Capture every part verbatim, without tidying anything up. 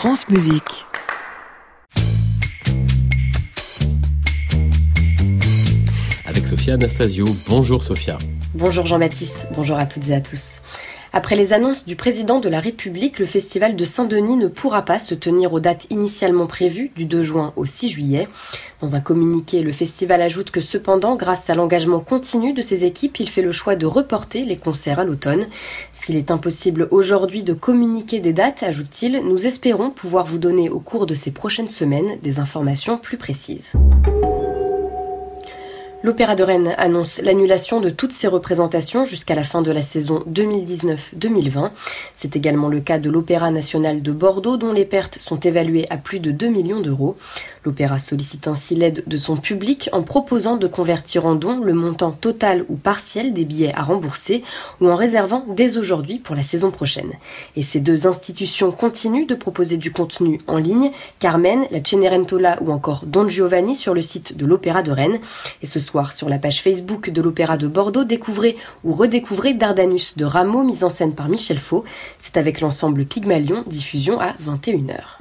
France Musique. Avec Sophia Anastasio. Bonjour Sophia. Bonjour Jean-Baptiste, bonjour à toutes et à tous. Après les annonces du président de la République, le festival de Saint-Denis ne pourra pas se tenir aux dates initialement prévues, du deux juin au six juillet. Dans un communiqué, le festival ajoute que cependant, grâce à l'engagement continu de ses équipes, il fait le choix de reporter les concerts à l'automne. S'il est impossible aujourd'hui de communiquer des dates, ajoute-t-il, nous espérons pouvoir vous donner au cours de ces prochaines semaines des informations plus précises. L'Opéra de Rennes annonce l'annulation de toutes ses représentations jusqu'à la fin de la saison deux mille dix-neuf deux mille vingt. C'est également le cas de l'Opéra national de Bordeaux, dont les pertes sont évaluées à plus de deux millions d'euros. L'Opéra sollicite ainsi l'aide de son public en proposant de convertir en dons le montant total ou partiel des billets à rembourser ou en réservant dès aujourd'hui pour la saison prochaine. Et ces deux institutions continuent de proposer du contenu en ligne, Carmen, la Cenerentola ou encore Don Giovanni sur le site de l'Opéra de Rennes. Et ce soir, sur la page Facebook de l'Opéra de Bordeaux, découvrez ou redécouvrez Dardanus de Rameau, mise en scène par Michel Faux. C'est avec l'ensemble Pygmalion, diffusion à vingt et une heures.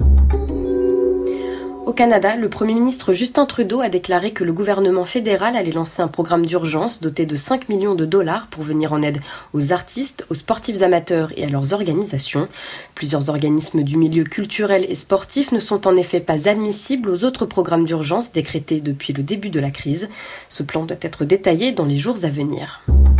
Au Canada, le Premier ministre Justin Trudeau a déclaré que le gouvernement fédéral allait lancer un programme d'urgence doté de cinq millions de dollars pour venir en aide aux artistes, aux sportifs amateurs et à leurs organisations. Plusieurs organismes du milieu culturel et sportif ne sont en effet pas admissibles aux autres programmes d'urgence décrétés depuis le début de la crise. Ce plan doit être détaillé dans les jours à venir.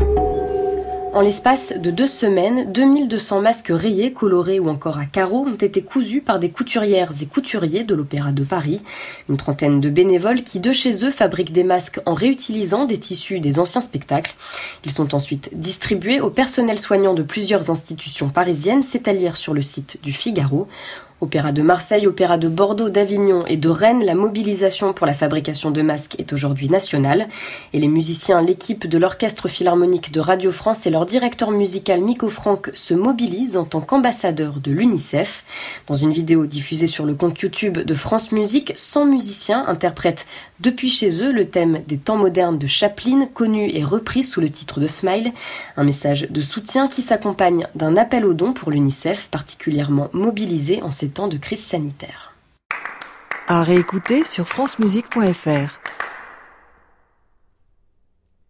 En l'espace de deux semaines, deux mille deux cents masques rayés, colorés ou encore à carreaux ont été cousus par des couturières et couturiers de l'Opéra de Paris. Une trentaine de bénévoles qui, de chez eux, fabriquent des masques en réutilisant des tissus des anciens spectacles. Ils sont ensuite distribués au personnel soignant de plusieurs institutions parisiennes, c'est à lire sur le site du Figaro. Opéra de Marseille, Opéra de Bordeaux, d'Avignon et de Rennes, la mobilisation pour la fabrication de masques est aujourd'hui nationale. Et les musiciens, l'équipe de l'Orchestre Philharmonique de Radio France et leur directeur musical Miko Franck se mobilisent en tant qu'ambassadeurs de l'UNICEF. Dans une vidéo diffusée sur le compte YouTube de France Musique, cent musiciens interprètent depuis chez eux le thème des temps modernes de Chaplin, connu et repris sous le titre de Smile. Un message de soutien qui s'accompagne d'un appel aux dons pour l'UNICEF, particulièrement mobilisé en ces temps de crise sanitaire. À réécouter sur francemusique point f r.